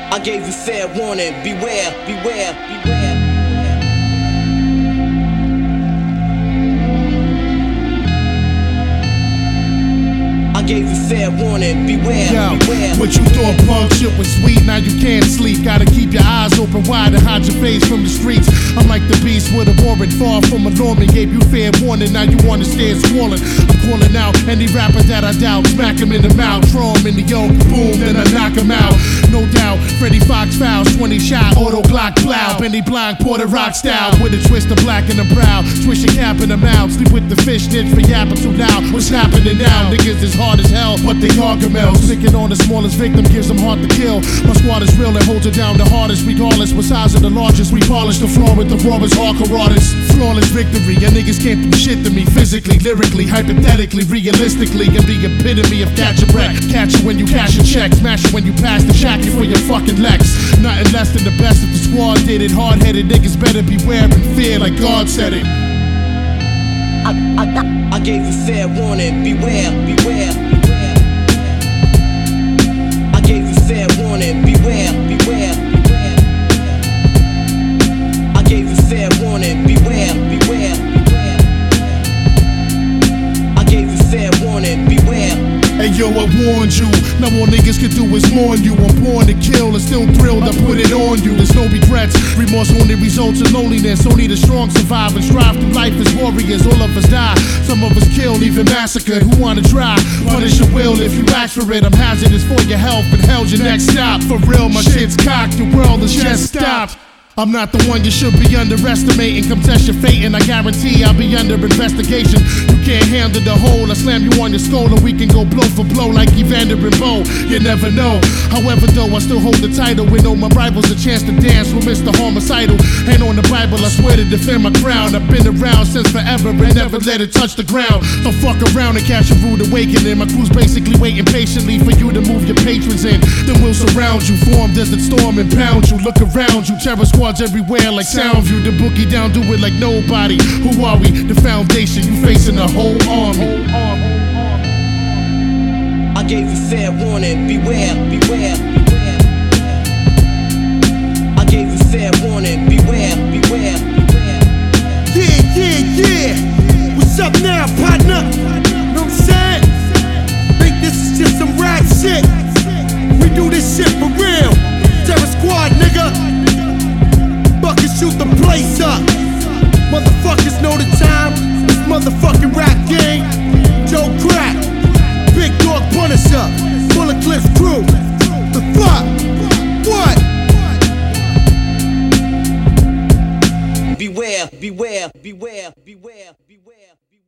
I gave you fair warning, beware, beware, beware. I gave you fair warning, beware, beware. What you thought punk shit was sweet, now you can't sleep. Gotta keep your eyes open wide and hide your face from the streets. I'm like the beast with a warrant, far from a Norman. Gave you fair warning, now you wanna stand swollen. I'm calling out any rapper that I doubt. Smack him in the mouth, throw him in the yoke, boom, then I knock him out. No doubt, Freddie Fox fouls, 20 shot, auto Glock plow. Benny Blanc, Porter Rock style, with a twist of black in the brow. Swish your cap in the mouth, sleep with the fish snitch for yapping too loud. What's happening now? Niggas is hard as hell, but they gargamels. Picking on the smallest victim gives them heart to kill. My squad is real and holds it down the hardest. Regardless, what size of the largest, we polish the floor with the rawest hardcore artists. Flawless victory, your niggas can't do shit to me. Physically, lyrically, hypothetically, realistically, and the epitome of catch a wreck. Catch you when you cash your check, smash you when you pass the shack for your fucking Lex. Nothing less than the best if the squad did it. Hard-headed niggas better beware and fear like God said it. I gave you fair warning, beware, beware, beware. I gave you fair warning, beware, beware, beware. I gave you fair warning, beware, beware, beware. I gave you fair warning, beware. Hey yo, I warned you. Now all niggas can do is mourn you. I'm born to kill and still thrilled I put it on you. There's no regrets, remorse only results in loneliness. Only the strong survive and strive through life as warriors. All of us die, some of us killed, even massacred. Who wanna try? Punish your will if you ask for it. I'm hazardous for your health and hell's your next stop. For real, my shit's cocked, your world is just stopped. I'm not the one you should be underestimating. Come test your fate and I guarantee I'll be under investigation. You can't handle the whole, I slam you on your skull and we can go blow for blow like Evander and Bo. You never know. However though, I still hold the title. We know my rivals a chance to dance with Mr. Homicidal. Ain't on the Bible, I swear to defend my crown. I've been around since forever and never let it touch the ground. So fuck around and catch a rude awakening. My crew's basically waiting patiently for you to move your patrons in. Then we'll surround you, form desert storm and pound you. Look around you, terror squad everywhere like Soundview. The boogie down, do it like nobody. Who are we? The foundation, you facing the whole army. I gave you fair warning, beware, beware, beware. I gave you fair warning, beware, beware, beware. Yeah, yeah, yeah. What's up now, partner? Know what I'm saying? Think this is just some rap shit? We do this shit for real. Terror Squad, nigga. Shoot the place up. Motherfuckers know the time. This motherfucking rap game. Joe Crack, Big Dog Punisher, Bullet Cliff Crew. The fuck? What? Beware, beware, beware, beware.